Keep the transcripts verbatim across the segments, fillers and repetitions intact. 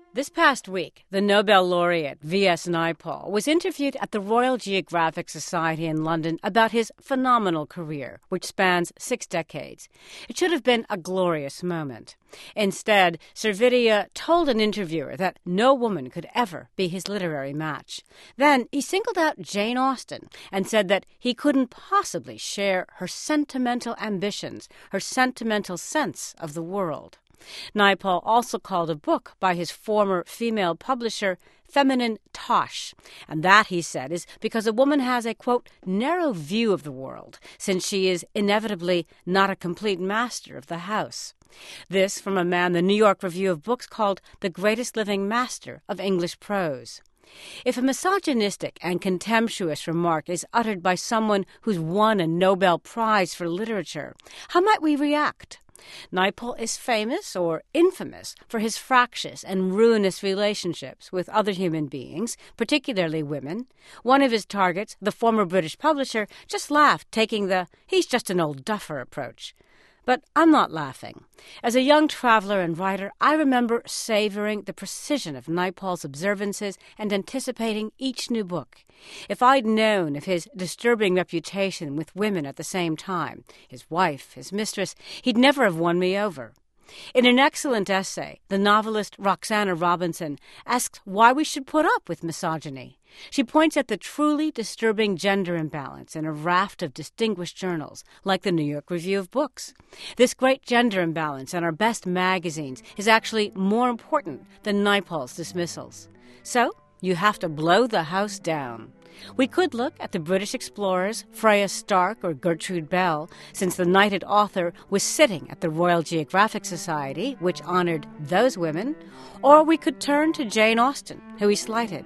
This past week, the Nobel laureate V S Naipaul was interviewed at the Royal Geographic Society in London about his phenomenal career, which spans six decades. It should have been a glorious moment. Instead, Servidea told an interviewer that no woman could ever be his literary match. Then he singled out Jane Austen and said that he couldn't possibly share her sentimental ambitions, her sentimental sense of the world. Naipaul also called a book by his former female publisher feminine tosh, and that, he said, is because a woman has a, quote, narrow view of the world, since she is inevitably not a complete master of the house. This from a man the New York Review of Books called the greatest living master of English prose. If a misogynistic and contemptuous remark is uttered by someone who's won a Nobel Prize for literature, how might we react? Naipaul is famous or infamous for his fractious and ruinous relationships with other human beings, particularly women. One of his targets, the former British publisher, just laughed, taking the "he's just an old duffer" approach. But I'm not laughing. As a young traveler and writer, I remember savoring the precision of Naipaul's observances and anticipating each new book. If I'd known of his disturbing reputation with women at the same time, his wife, his mistress, he'd never have won me over. In an excellent essay, the novelist Roxana Robinson asks why we should put up with misogyny. She points at the truly disturbing gender imbalance in a raft of distinguished journals, like the New York Review of Books. This great gender imbalance in our best magazines is actually more important than Naipaul's dismissals. So, you have to blow the house down. We could look at the British explorers Freya Stark or Gertrude Bell, since the knighted author was sitting at the Royal Geographic Society, which honored those women, or we could turn to Jane Austen, who he slighted.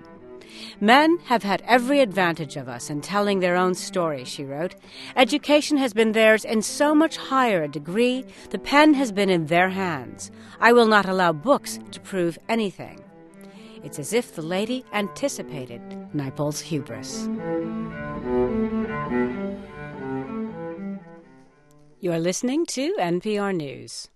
Men have had every advantage of us in telling their own story, she wrote. Education has been theirs in so much higher a degree, the pen has been in their hands. I will not allow books to prove anything. It's as if the lady anticipated Naipaul's hubris. You're listening to N P R News.